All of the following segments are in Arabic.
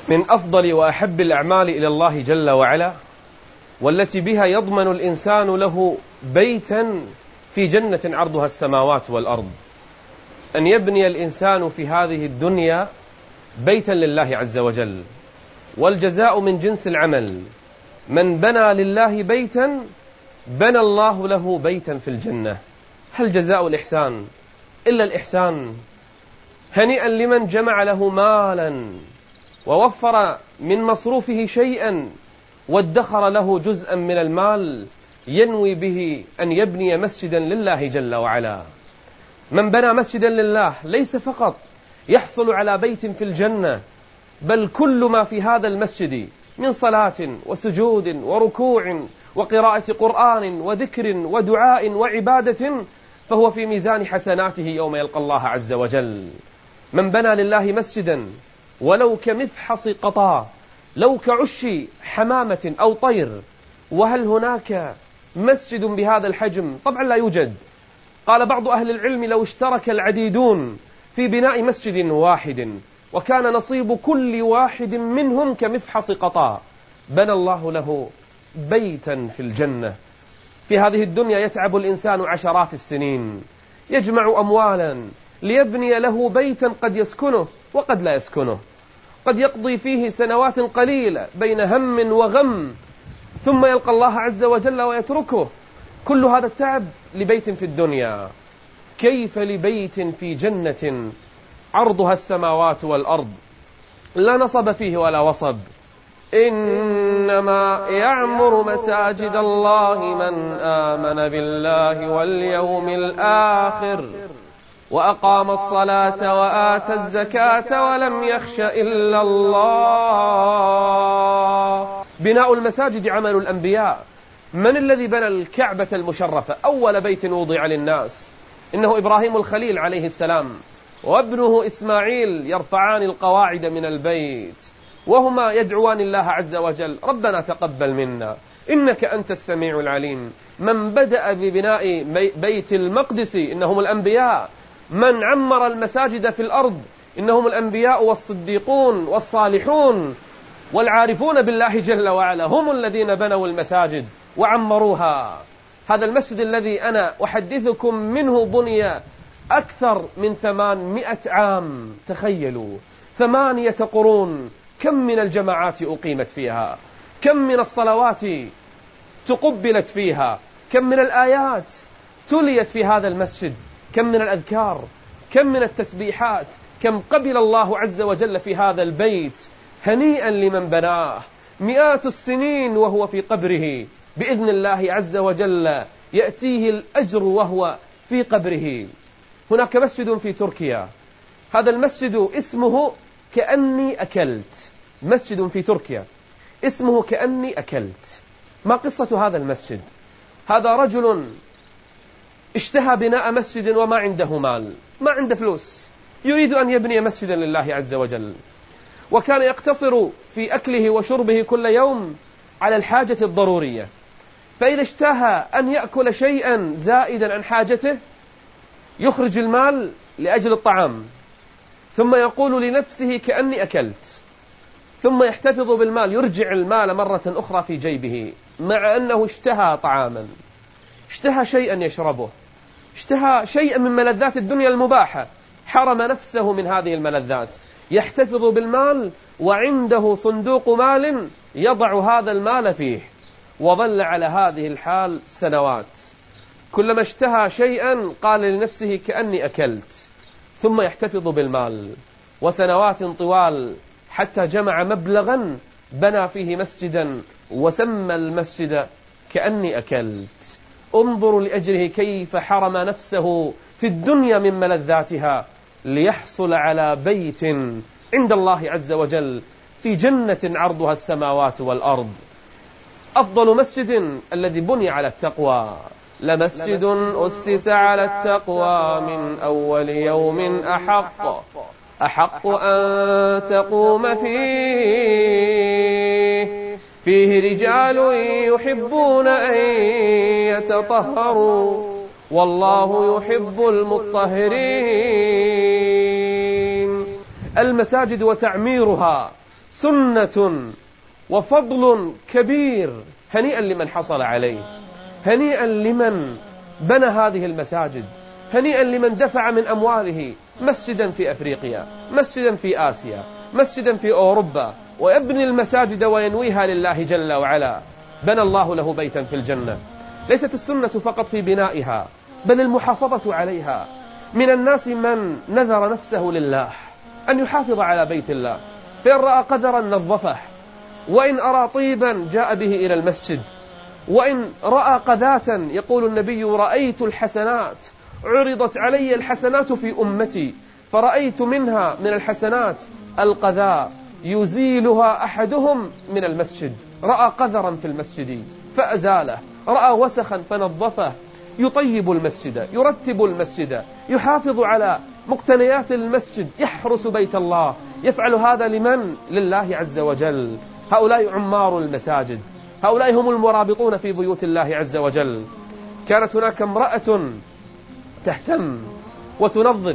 من أفضل وأحب الأعمال إلى الله جل وعلا، والتي بها يضمن الإنسان له بيتا في جنة عرضها السماوات والأرض، أن يبني الإنسان في هذه الدنيا بيتا لله عز وجل، والجزاء من جنس العمل. من بنى لله بيتا بنى الله له بيتا في الجنة. هل جزاء الإحسان إلا الإحسان؟ هنيئا لمن جمع له مالا ووفر من مصروفه شيئا وادخر له جزءا من المال ينوي به أن يبني مسجدا لله جل وعلا. من بنى مسجدا لله ليس فقط يحصل على بيت في الجنة، بل كل ما في هذا المسجد من صلاة وسجود وركوع وقراءة قرآن وذكر ودعاء وعبادة فهو في ميزان حسناته يوم يلقى الله عز وجل. من بنى لله مسجدا ولو كمفحص قطا، لو كعش حمامة أو طير. وهل هناك مسجد بهذا الحجم؟ طبعا لا يوجد. قال بعض أهل العلم لو اشترك العديدون في بناء مسجد واحد وكان نصيب كل واحد منهم كمفحص قطا بنى الله له بيتا في الجنة. في هذه الدنيا يتعب الإنسان عشرات السنين، يجمع أموالا ليبني له بيتا قد يسكنه وقد لا يسكنه، قد يقضي فيه سنوات قليلة بين هم وغم، ثم يلقى الله عز وجل ويتركه. كل هذا التعب لبيت في الدنيا، كيف لبيت في جنة عرضها السماوات والأرض لا نصب فيه ولا وصب؟ إنما يعمر مساجد الله من آمن بالله واليوم الآخر وأقام الصلاة وآتى الزكاة ولم يخش إلا الله. بناء المساجد عمل الأنبياء. من الذي بنى الكعبة المشرفة أول بيت وضع للناس؟ إنه إبراهيم الخليل عليه السلام وابنه إسماعيل يرفعان القواعد من البيت وهما يدعوان الله عز وجل ربنا تقبل منا إنك أنت السميع العليم. من بدأ ببناء بيت المقدس إنهم الأنبياء. من عمر المساجد في الأرض إنهم الأنبياء والصديقون والصالحون والعارفون بالله جل وعلا، هم الذين بنوا المساجد وعمروها. هذا المسجد الذي أنا أحدثكم منه بني أكثر من 800 عام. تخيلوا 8 قرون. كم من الجماعات أقيمت فيها، كم من الصلوات تقبلت فيها، كم من الآيات تليت في هذا المسجد، كم من الأذكار، كم من التسبيحات، كم قبل الله عز وجل في هذا البيت. هنيئا لمن بناه. مئات السنين وهو في قبره، بإذن الله عز وجل يأتيه الأجر وهو في قبره. هناك مسجد في تركيا، هذا المسجد اسمه كأني أكلت. مسجد في تركيا اسمه كأني أكلت. ما قصة هذا المسجد؟ هذا رجل اشتهى بناء مسجد وما عنده مال، ما عنده فلوس، يريد أن يبني مسجدا لله عز وجل، وكان يقتصر في أكله وشربه كل يوم على الحاجة الضرورية، فإذا اشتهى أن يأكل شيئا زائدا عن حاجته يخرج المال لأجل الطعام، ثم يقول لنفسه كأني أكلت، ثم يحتفظ بالمال، يرجع المال مرة أخرى في جيبه، مع أنه اشتهى طعاما، اشتهى شيئا يشربه، اشتهى شيئا من ملذات الدنيا المباحة، حرم نفسه من هذه الملذات، يحتفظ بالمال وعنده صندوق مال يضع هذا المال فيه، وظل على هذه الحال سنوات. كلما اشتهى شيئا قال لنفسه كأني أكلت، ثم يحتفظ بالمال، وسنوات طوال حتى جمع مبلغا بنى فيه مسجدا وسمى المسجد كأني أكلت. انظروا لأجله كيف حرم نفسه في الدنيا من ملذاتها ليحصل على بيت عند الله عز وجل في جنة عرضها السماوات والأرض. أفضل مسجد الذي بني على التقوى. لمسجد أسس على التقوى من أول يوم أحق أن تقوم فيه رجال يحبون أن يتطهروا والله يحب المطهرين. المساجد وتعميرها سنة وفضل كبير، هنيئا لمن حصل عليه، هنيئا لمن بنى هذه المساجد، هنيئا لمن دفع من أمواله مسجدا في أفريقيا، مسجدا في آسيا، مسجدا في أوروبا، ويبني المساجد وينويها لله جل وعلا. بنى الله له بيتا في الجنة. ليست السنة فقط في بنائها، بل المحافظة عليها. من الناس من نذر نفسه لله أن يحافظ على بيت الله، فإن رأى قدرا نظفه، وإن أرى طيبا جاء به إلى المسجد، وإن رأى قذاة، يقول النبي: رأيت الحسنات، عرضت علي الحسنات في أمتي فرأيت منها من الحسنات القذاء يزيلها أحدهم من المسجد. رأى قذرا في المسجد فأزاله، رأى وسخا فنظفه، يطيب المسجد، يرتب المسجد، يحافظ على مقتنيات المسجد، يحرس بيت الله. يفعل هذا لمن؟ لله عز وجل. هؤلاء عمار المساجد، هؤلاء هم المرابطون في بيوت الله عز وجل. كانت هناك امرأة تهتم وتنظف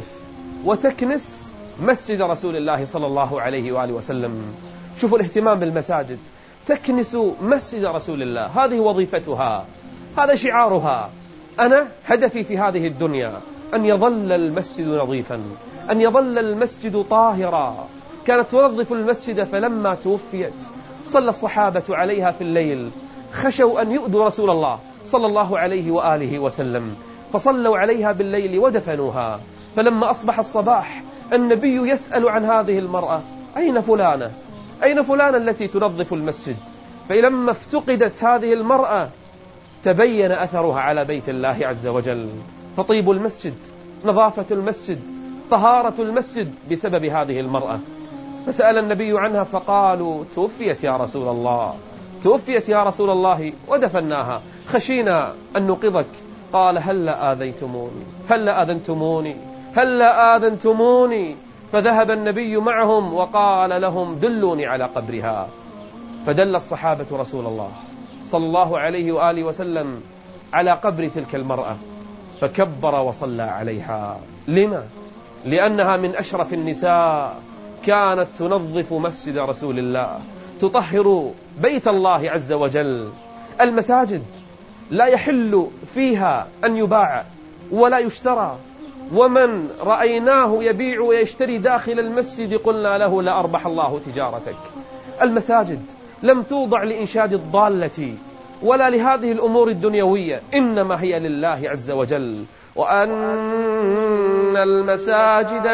وتكنس مسجد رسول الله صلى الله عليه وآله وسلم. شوفوا الاهتمام بالمساجد، تكنس مسجد رسول الله، هذه وظيفتها، هذا شعارها. أنا هدفي في هذه الدنيا أن يظل المسجد نظيفا، أن يظل المسجد طاهرا. كانت تنظف المسجد، فلما توفيت صلى الصحابة عليها في الليل، خشوا أن يؤذوا رسول الله صلى الله عليه وآله وسلم، فصلوا عليها بالليل ودفنوها. فلما أصبح الصباح النبي يسأل عن هذه المرأة: أين فلانة؟ أين فلانة التي تنظف المسجد؟ فلما افتقدت هذه المرأة تبين أثرها على بيت الله عز وجل. فطيب المسجد، نظافة المسجد، طهارة المسجد بسبب هذه المرأة. فسأل النبي عنها فقالوا: توفيت يا رسول الله، توفيت يا رسول الله ودفناها، خشينا أن نوقظك. قال: هلا آذيتموني، هلا آذنتموني، هلا آذنتموني. فذهب النبي معهم وقال لهم: دلوني على قبرها. فدل الصحابة رسول الله صلى الله عليه وآله وسلم على قبر تلك المرأة، فكبر وصلى عليها. لما؟ لأنها من أشرف النساء، كانت تنظف مسجد رسول الله، تطهر بيت الله عز وجل. المساجد لا يحل فيها أن يباع ولا يشترى، ومن رأيناه يبيع ويشتري داخل المسجد قلنا له: لا أربح الله تجارتك. المساجد لم توضع لإنشاد الضالة ولا لهذه الأمور الدنيوية، إنما هي لله عز وجل. وأن المساجد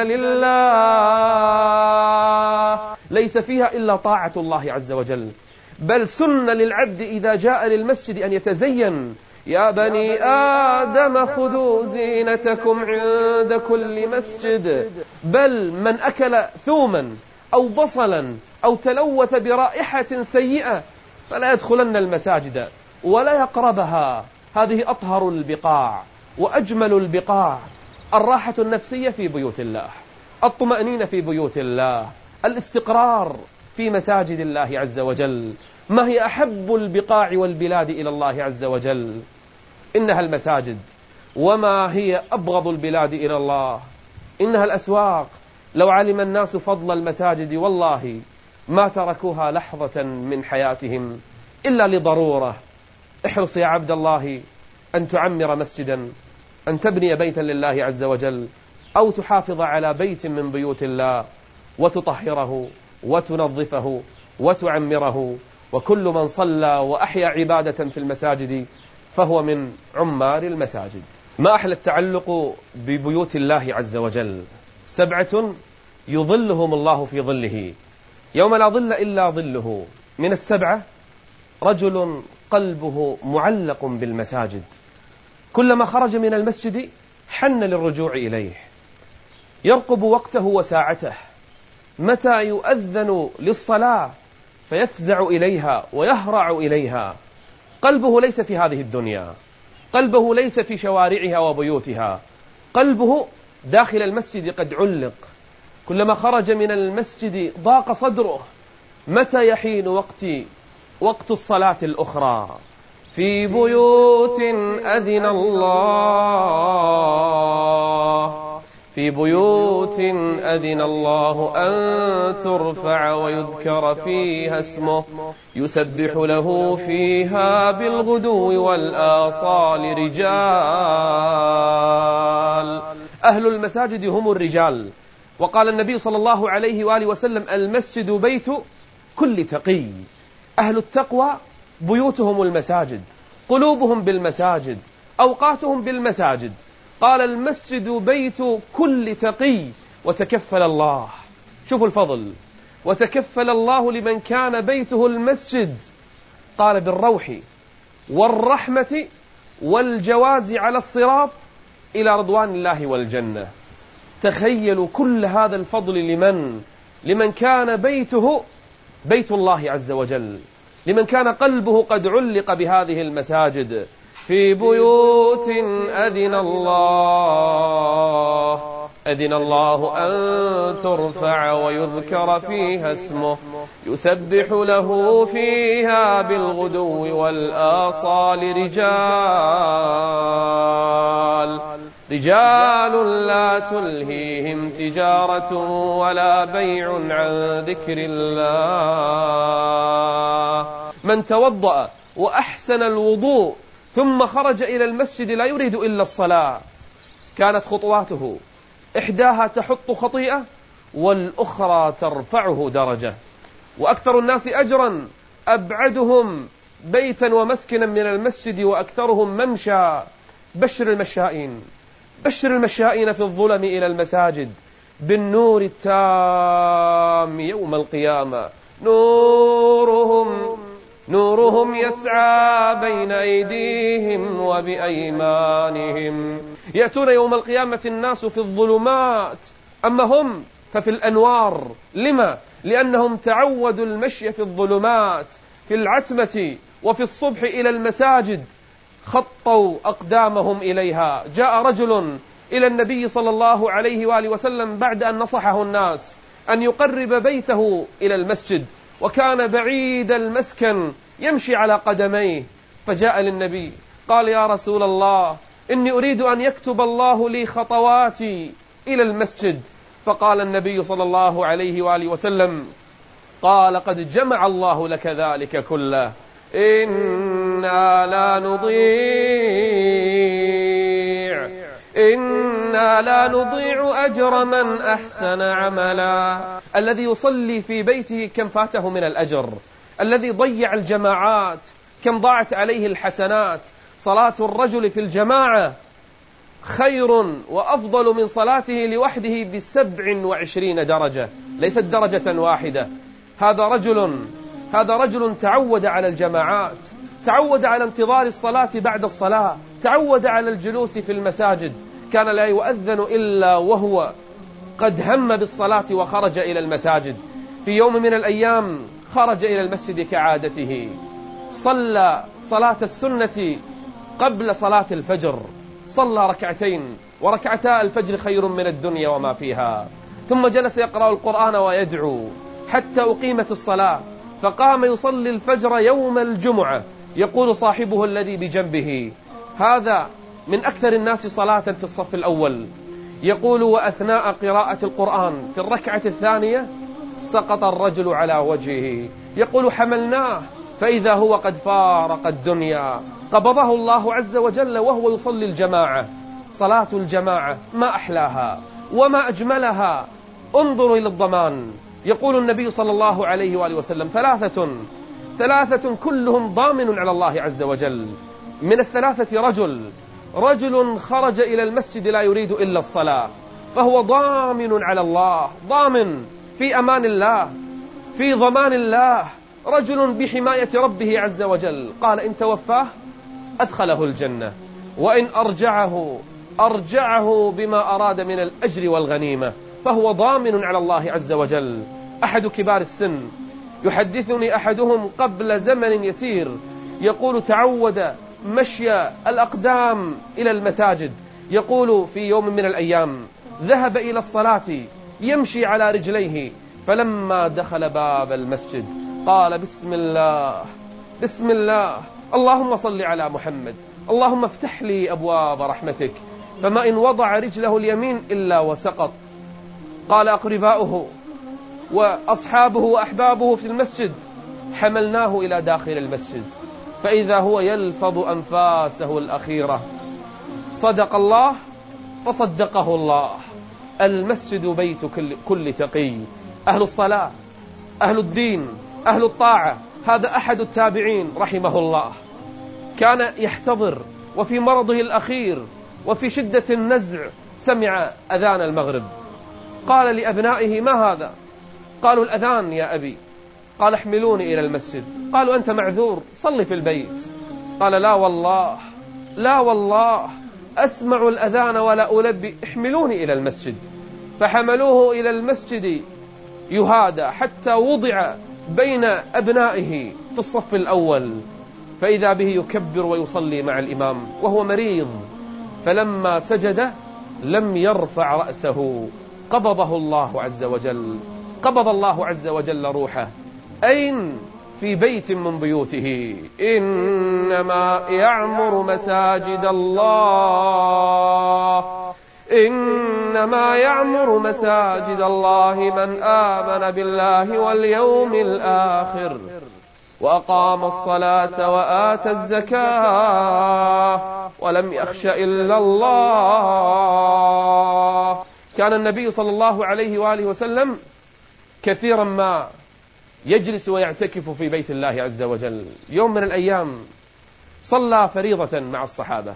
لله، ليس فيها إلا طاعة الله عز وجل، بل سن للعبد إذا جاء للمسجد أن يتزين: يا بني آدم خذوا زينتكم عند كل مسجد. بل من أكل ثوما أو بصلا أو تلوث برائحة سيئة فلا يدخلن المساجد ولا يقربها. هذه أطهر البقاع وأجمل البقاع. الراحة النفسية في بيوت الله، الطمأنينة في بيوت الله، الاستقرار في مساجد الله عز وجل. ما هي أحب البقاع والبلاد إلى الله عز وجل؟ إنها المساجد. وما هي أبغض البلاد إلى الله؟ إنها الأسواق. لو علم الناس فضل المساجد والله ما تركوها لحظة من حياتهم إلا لضرورة. احرص يا عبد الله أن تعمر مسجدا، أن تبني بيتا لله عز وجل، أو تحافظ على بيت من بيوت الله وتطهره وتنظفه وتعمره. وكل من صلى وأحيا عبادة في المساجد فهو من عمار المساجد. ما أحلى التعلق ببيوت الله عز وجل. 7 يظلهم الله في ظله يوم لا ظل إلا ظله. من 7 رجل قلبه معلق بالمساجد، كلما خرج من المسجد حن للرجوع إليه، يرقب وقته وساعته، متى يؤذن للصلاة فيفزع إليها ويهرع إليها. قلبه ليس في هذه الدنيا، قلبه ليس في شوارعها وبيوتها، قلبه داخل المسجد قد علق. كلما خرج من المسجد ضاق صدره، متى يحين وقت الصلاة الأخرى؟ في بيوت أذن الله في بيوت أذن الله أن ترفع ويذكر فيها اسمه يسبح له فيها بالغدو والآصال رجال. أهل المساجد هم الرجال. وقال النبي صلى الله عليه وآله وسلم: المسجد بيت كل تقي. أهل التقوى بيوتهم المساجد، قلوبهم بالمساجد، أوقاتهم بالمساجد. قال: المسجد بيت كل تقي. وتكفل الله، شوفوا الفضل، وتكفل الله لمن كان بيته المسجد، قال: بالروح والرحمة والجواز على الصراط إلى رضوان الله والجنة. تخيلوا كل هذا الفضل لمن كان بيته بيت الله عز وجل، لمن كان قلبه قد علق بهذه المساجد. في بيوت أذن الله أن ترفع ويذكر فيها اسمه يسبح له فيها بالغدو والآصال رجال لا تلهيهم تجارة ولا بيع عن ذكر الله. من توضأ وأحسن الوضوء ثم خرج إلى المسجد لا يريد إلا الصلاة، كانت خطواته إحداها تحط خطيئة والأخرى ترفعه درجة. وأكثر الناس أجرا أبعدهم بيتا ومسكنا من المسجد وأكثرهم ممشى. بشر المشائين في الظلم إلى المساجد بالنور التام يوم القيامة. نورهم يسعى بين أيديهم وبأيمانهم. يأتون يوم القيامة الناس في الظلمات، أما هم ففي الأنوار. لما؟ لأنهم تعودوا المشي في الظلمات في العتمة وفي الصبح إلى المساجد، خطوا أقدامهم إليها. جاء رجل إلى النبي صلى الله عليه وآله وسلم بعد أن نصحه الناس أن يقرب بيته إلى المسجد، وكان بعيد المسكن يمشي على قدميه، فجاء للنبي قال: يا رسول الله، إني أريد أن يكتب الله لي خطواتي إلى المسجد. فقال النبي صلى الله عليه وآله وسلم: قال: قد جمع الله لك ذلك كله. إنا لا نضيع أجر من أحسن عملا. الذي يصلي في بيته كم فاته من الأجر، الذي ضيع الجماعات كم ضاعت عليه الحسنات. صلاة الرجل في الجماعة خير وأفضل من صلاته لوحده ب27 درجة، ليست درجة واحدة. هذا رجل تعود على الجماعات، تعود على انتظار الصلاة بعد الصلاة، تعود على الجلوس في المساجد. كان لا يؤذن إلا وهو قد هم بالصلاة وخرج إلى المساجد. في يوم من الأيام خرج إلى المسجد كعادته، صلى صلاة السنة قبل صلاة الفجر، صلى ركعتين، وركعتا الفجر خير من الدنيا وما فيها. ثم جلس يقرأ القرآن ويدعو حتى أقيمت الصلاة، فقام يصلي الفجر يوم الجمعة. يقول صاحبه الذي بجنبه: هذا من أكثر الناس صلاة في الصف الأول. يقول: وأثناء قراءة القرآن في الركعة الثانية سقط الرجل على وجهه. يقول: حملناه فإذا هو قد فارق الدنيا. قبضه الله عز وجل وهو يصلي الجماعة. صلاة الجماعة ما أحلاها وما أجملها. انظروا إلى الضمان. يقول النبي صلى الله عليه وآله وسلم: ثلاثة كلهم ضامن على الله عز وجل. من الثلاثة رجل خرج إلى المسجد لا يريد إلا الصلاة، فهو ضامن على الله، ضامن في أمان الله، في ضمان الله. رجل بحماية ربه عز وجل، قال: إن توفاه أدخله الجنة، وإن أرجعه بما أراد من الأجر والغنيمة، فهو ضامن على الله عز وجل. أحد كبار السن يحدثني أحدهم قبل زمن يسير، يقول: تعود مشي الأقدام إلى المساجد. يقول: في يوم من الأيام ذهب إلى الصلاة يمشي على رجليه، فلما دخل باب المسجد قال: بسم الله، اللهم صل على محمد، اللهم افتح لي أبواب رحمتك. فما إن وضع رجله اليمين إلا وسقط. قال أقرباؤه وأصحابه وأحبابه في المسجد: حملناه إلى داخل المسجد فإذا هو يلفظ أنفاسه الأخيرة. صدق الله فصدقه الله. المسجد بيت كل تقي، أهل الصلاة، أهل الدين، أهل الطاعة. هذا أحد التابعين رحمه الله، كان يحتضر وفي مرضه الأخير وفي شدة النزع سمع أذان المغرب، قال لأبنائه: ما هذا؟ قالوا: الأذان يا أبي. قال: احملوني إلى المسجد. قالوا: أنت معذور، صلي في البيت. قال: لا والله، لا والله، أسمع الأذان ولا ألبي، احملوني إلى المسجد. فحملوه إلى المسجد يهادى حتى وضع بين أبنائه في الصف الأول، فإذا به يكبر ويصلي مع الإمام وهو مريض. فلما سجد لم يرفع رأسه، قبضه الله عز وجل، قبض الله عز وجل روحه. أين؟ في بيت من بيوته. إنما يعمر مساجد الله، إنما يعمر مساجد الله من آمن بالله واليوم الآخر وأقام الصلاة وآتى الزكاة ولم يخش إلا الله. كان النبي صلى الله عليه وآله وسلم كثيرا ما يجلس ويعتكف في بيت الله عز وجل. يوم من الأيام صلى فريضة مع الصحابة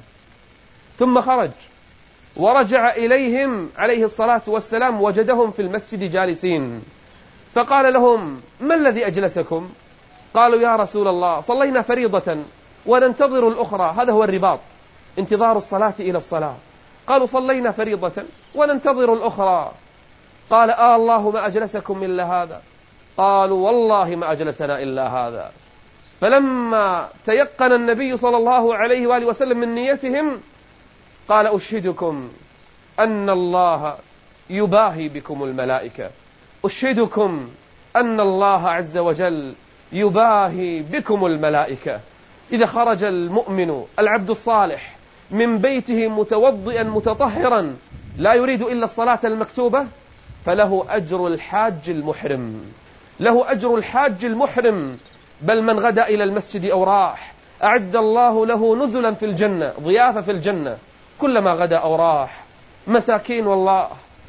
ثم خرج ورجع إليهم عليه الصلاة والسلام، وجدهم في المسجد جالسين، فقال لهم: ما الذي أجلسكم؟ قالوا: يا رسول الله، صلينا فريضة وننتظر الأخرى، هذا هو الرباط، انتظار الصلاة إلى الصلاة. قالوا: صلينا فريضة وننتظر الأخرى. قال: الله ما أجلسكم إلا هذا؟ قالوا: والله ما أجلسنا إلا هذا. فلما تيقن النبي صلى الله عليه وآله وسلم من نيتهم قال: أشهدكم أن الله يباهي بكم الملائكة، أشهدكم أن الله عز وجل يباهي بكم الملائكة. إذا خرج المؤمن العبد الصالح من بيته متوضئا متطهرا لا يريد إلا الصلاة المكتوبة فله أجر الحاج المحرم، له أجر الحاج المحرم. بل من غدا إلى المسجد أو راح أعد الله له نزلا في الجنة، ضيافة في الجنة كلما غدا أو راح. مساكين والله،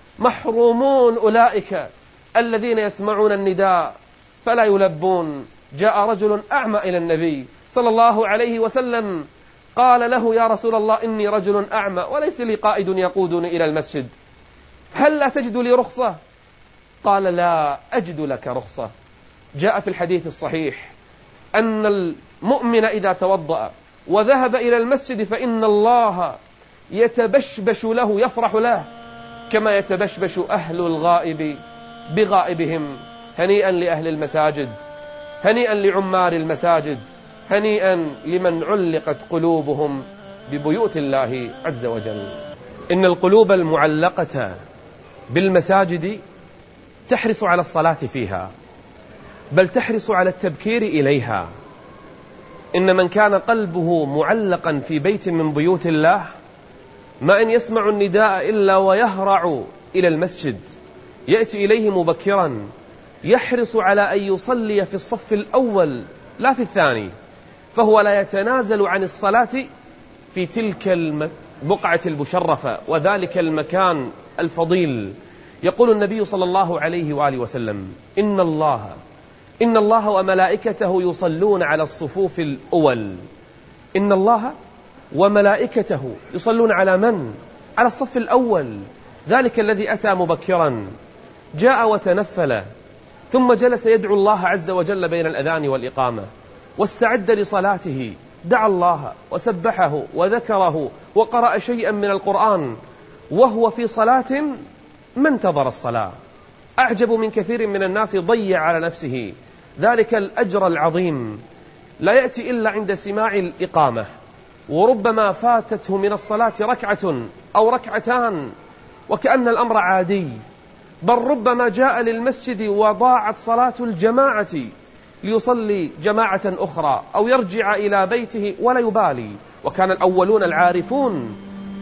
محرومون أولئك الذين يسمعون النداء فلا يلبون. جاء رجل أعمى إلى النبي صلى الله عليه وسلم، قال له: يا رسول الله، إني رجل أعمى وليس لي قائد يقودني إلى المسجد، هل لا تجد لي رخصة؟ قال: لا أجد لك رخصة. جاء في الحديث الصحيح أن المؤمن إذا توضأ وذهب إلى المسجد فإن الله يتبشبش له، يفرح له كما يتبشبش أهل الغائب بغائبهم. هنيئا لأهل المساجد، هنيئا لعمار المساجد، هنيئا لمن علقت قلوبهم ببيوت الله عز وجل. إن القلوب المعلقة بالمساجد تحرص على الصلاة فيها، بل تحرص على التبكير إليها. إن من كان قلبه معلقا في بيت من بيوت الله ما إن يسمع النداء إلا ويهرع إلى المسجد، يأتي إليه مبكرا، يحرص على أن يصلي في الصف الأول لا في الثاني، فهو لا يتنازل عن الصلاة في تلك البقعة المشرفة وذلك المكان الفضيل. يقول النبي صلى الله عليه وآله وسلم: إن الله وملائكته يصلون على الصفوف الأول. إن الله وملائكته يصلون على من؟ على الصف الأول، ذلك الذي أتى مبكرا، جاء وتنفل ثم جلس يدعو الله عز وجل بين الأذان والإقامة، واستعد لصلاته، دعا الله وسبحه وذكره وقرأ شيئا من القرآن وهو في صلاة ما انتظر الصلاة. أعجب من كثير من الناس ضيع على نفسه ذلك الأجر العظيم، لا يأتي إلا عند سماع الإقامة، وربما فاتته من الصلاة ركعة أو ركعتان وكأن الأمر عادي، بل ربما جاء للمسجد وضاعت صلاة الجماعة ليصلي جماعة أخرى أو يرجع إلى بيته ولا يبالي. وكان الأولون العارفون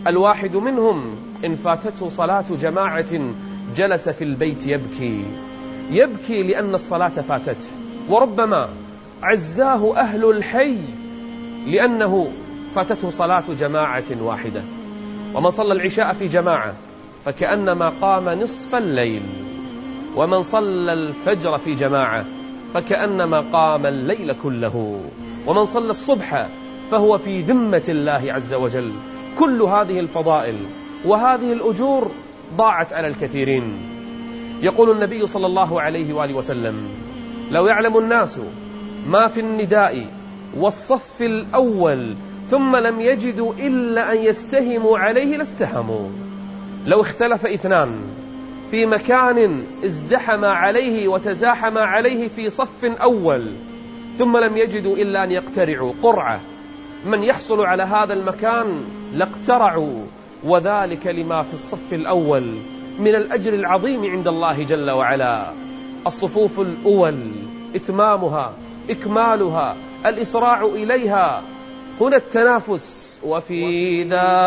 الواحد منهم إن فاتته صلاة جماعة جلس في البيت يبكي لأن الصلاة فاتته، وربما عزاه أهل الحي لأنه فاتته صلاة جماعة واحدة. ومن صلى العشاء في جماعة فكأنما قام نصف الليل، ومن صلى الفجر في جماعة فكأنما قام الليل كله، ومن صلى الصبح فهو في ذمة الله عز وجل. كل هذه الفضائل وهذه الأجور ضاعت على الكثيرين. يقول النبي صلى الله عليه وآله وسلم: لو يعلم الناس ما في النداء والصف الأول ثم لم يجدوا إلا أن يستهموا عليه لاستهموا. لو اختلف اثنان في مكان ازدحم عليه وتزاحم عليه في صف أول ثم لم يجدوا إلا أن يقترعوا قرعة من يحصل على هذا المكان لاقترعوا، وذلك لما في الصف الأول من الأجر العظيم عند الله جل وعلا. الصفوف الأول إتمامها إكمالها الإسراع إليها، هنا التنافس، وفي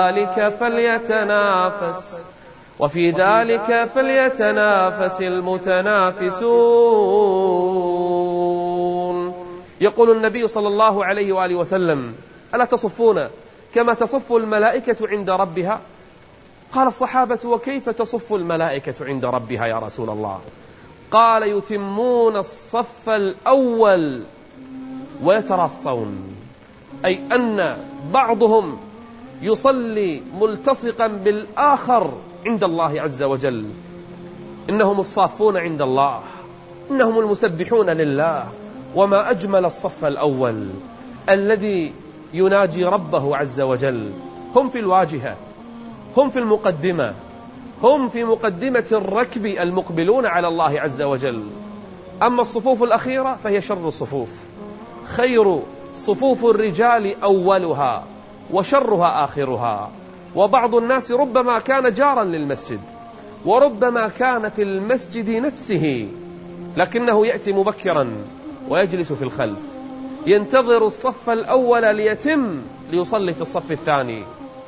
ذلك فليتنافس المتنافسون. يقول النبي صلى الله عليه وآله وسلم: ألا تصفون كما تصف الملائكة عند ربها؟ قال الصحابة: وكيف تصف الملائكة عند ربها يا رسول الله؟ قال: يتمون الصف الأول ويتراصون، أي أن بعضهم يصلي ملتصقا بالآخر عند الله عز وجل. إنهم الصافون عند الله، إنهم المسبحون لله. وما أجمل الصف الأول الذي يناجي ربه عز وجل. هم في الواجهة، هم في المقدمة، هم في مقدمة الركب المقبلون على الله عز وجل. أما الصفوف الأخيرة فهي شر الصفوف. خير صفوف الرجال أولها وشرها آخرها. وبعض الناس ربما كان جارا للمسجد وربما كان في المسجد نفسه، لكنه يأتي مبكرا ويجلس في الخلف ينتظر الصف الأول ليتم ليصلي في الصف الثاني.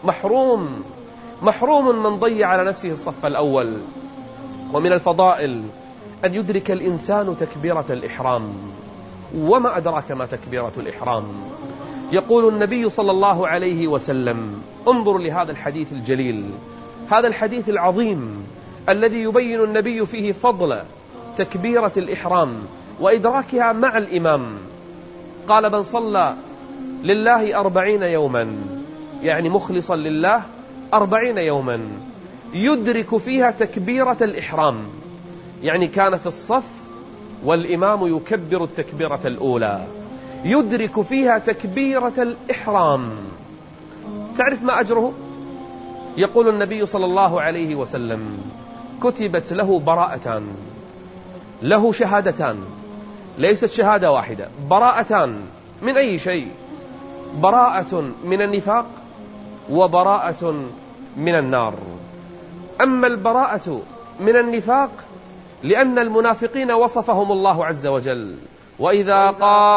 محروم من ضيع على نفسه الصف الأول. ومن الفضائل أن يدرك الإنسان تكبيرة الإحرام. وما أدراك ما تكبيرة الإحرام؟ يقول النبي صلى الله عليه وسلم: انظروا لهذا الحديث الجليل، هذا الحديث العظيم الذي يبين النبي فيه فضل تكبيرة الإحرام وإدراكها مع الإمام. قال: من صلى لله 40 يوما، يعني مخلصا لله 40 يوما، يدرك فيها تكبيرة الإحرام، يعني كان في الصف والإمام يكبر التكبيرة الأولى، يدرك فيها تكبيرة الإحرام. تعرف ما أجره؟ يقول النبي صلى الله عليه وسلم: كتبت له براءتان، له شهادتان، ليست شهادة واحدة، براءتان. من أي شيء؟ براءة من النفاق وبراءة من النار. أما البراءة من النفاق لأن المنافقين وصفهم الله عز وجل: وإذا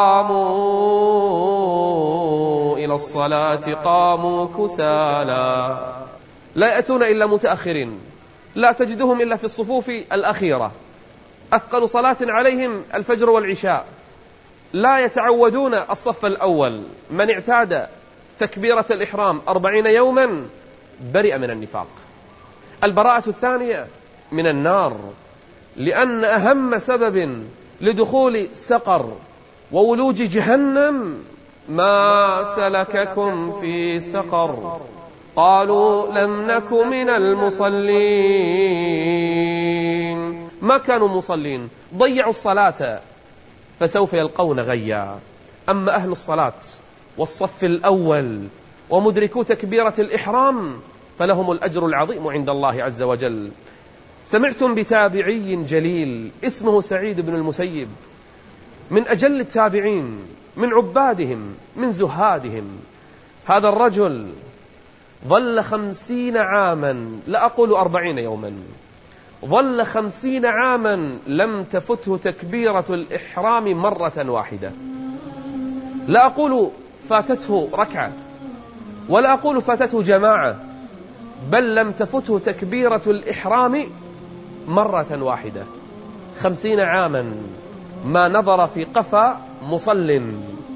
قاموا إلى الصلاة قاموا كسالى لا يأتون إلا متأخرين، لا تجدهم إلا في الصفوف الأخيرة، أثقل صلاة عليهم الفجر والعشاء، لا يتعودون الصف الأول. من اعتاد تكبيرة الإحرام 40 يوما برئ من النفاق. البراءة الثانية من النار، لأن أهم سبب لدخول سقر وولوج جهنم: ما سلككم في سقر؟ قالوا لم نك من المصلين. ما كانوا مصلين، ضيعوا الصلاة، فسوف يلقون غيا. أما أهل الصلاة والصف الأول ومدركو تكبيرة الإحرام فلهم الأجر العظيم عند الله عز وجل. سمعتم بتابعي جليل اسمه سعيد بن المسيب، من أجل التابعين، من عبادهم، من زهادهم. هذا الرجل ظل 50 عاما، لا أقول 40 يوما، ظل 50 عاما لم تفته تكبيرة الإحرام مرة واحدة. لا أقول فاتته ركعة، ولا أقول فاتته جماعة، بل لم تفته تكبيرة الإحرام مرة واحدة. 50 عاما ما نظر في قفا مصل،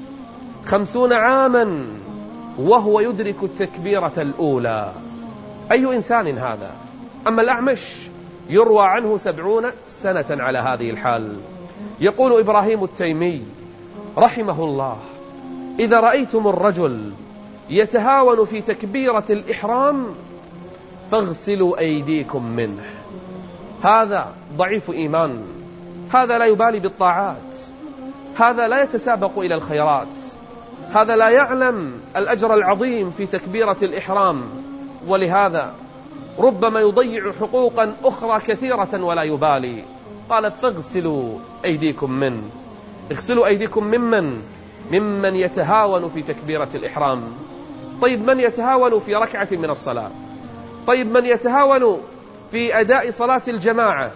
50 عاما وهو يدرك التكبيرة الأولى. أي إنسان هذا؟ أما الأعمش يروى عنه 70 سنة على هذه الحال. يقول إبراهيم التيمي رحمه الله: إذا رأيتم الرجل يتهاون في تكبيرة الإحرام فاغسلوا أيديكم منه. هذا ضعيف إيمان، هذا لا يبالي بالطاعات، هذا لا يتسابق إلى الخيرات، هذا لا يعلم الأجر العظيم في تكبيرة الإحرام، ولهذا ربما يضيع حقوقا أخرى كثيرة ولا يبالي. قال: فاغسلوا أيديكم منه. اغسلوا أيديكم ممن يتهاون في تكبيرة الإحرام. طيب، من يتهاون في ركعة من الصلاة؟ طيب، من يتهاون في أداء صلاة الجماعة؟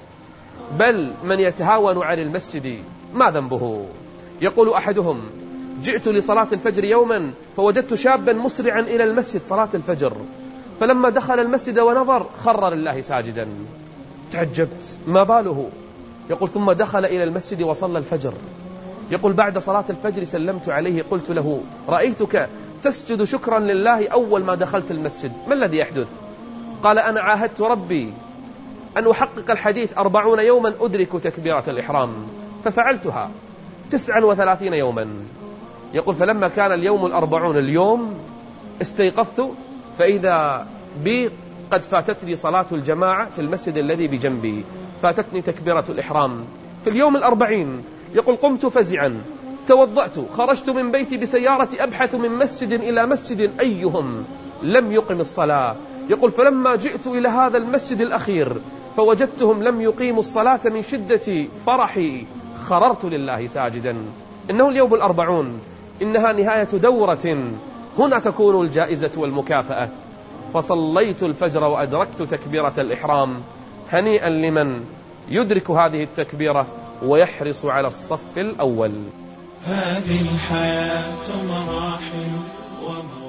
بل من يتهاون عن المسجد ما ذنبه؟ يقول أحدهم: جئت لصلاة الفجر يوما فوجدت شابا مسرعا إلى المسجد صلاة الفجر، فلما دخل المسجد ونظر خر لله ساجدا. تعجبت، ما باله؟ يقول: ثم دخل إلى المسجد وصلى الفجر. يقول: بعد صلاة الفجر سلمت عليه، قلت له: رأيتك تسجد شكرا لله أول ما دخلت المسجد، ما الذي يحدث؟ قال: أنا عاهدت ربي أن أحقق الحديث 40 يوما أدرك تكبيرة الإحرام، ففعلتها 39 يوما. يقول: فلما كان اليوم 40 اليوم استيقظت فإذا بي قد فاتتني صلاة الجماعة في المسجد الذي بجنبي، فاتتني تكبيرة الإحرام في اليوم 40. يقول: قمت فزعا، توضأت، خرجت من بيتي بسيارة أبحث من مسجد إلى مسجد أيهم لم يقم الصلاة. يقول: فلما جئت إلى هذا المسجد الأخير فوجدتهم لم يقيموا الصلاة، من شدة فرحي خررت لله ساجدا. إنه اليوم 40، إنها نهاية دورة، هنا تكون الجائزة والمكافأة. فصليت الفجر وأدركت تكبيرة الإحرام. هنيئا لمن يدرك هذه التكبيرة ويحرص على الصف الأول. هذه الحياة مراحل